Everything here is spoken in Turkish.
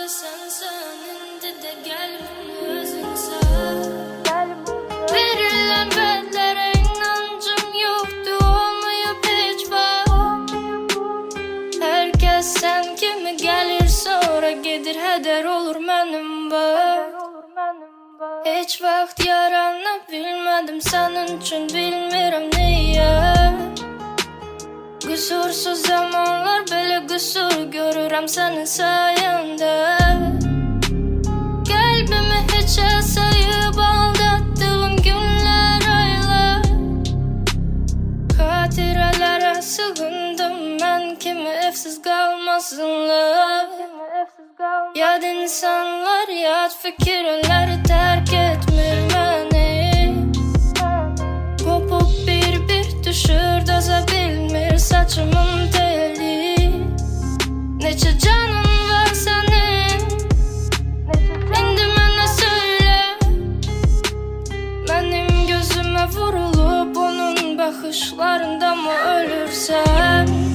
Sen indi de gel bunu özünsen. Verilen bedlere inancım yoktu, olmayıp hiç var. Herkes sen kimi gelir sonra gedir, heder olur mənim var. Hiç vaxt yarana bilmedim senin üçün, bilmirəm niye. Kusursuz zamanlar belə qüsur görürəm senin sayende. Kalbimi hiçe sayıp aldattığım günler, aylar. Hatirelere sığındım ben, kimi evsiz kalmasınlar. Yad insanlar, yad fikirleri terk etmir beni. Kopup bir düşür, doza bilmir saçımın teli. Neçe canın var senin, indi mənə söyle. Benim gözüme vurulup onun bakışlarında mı ölürsen?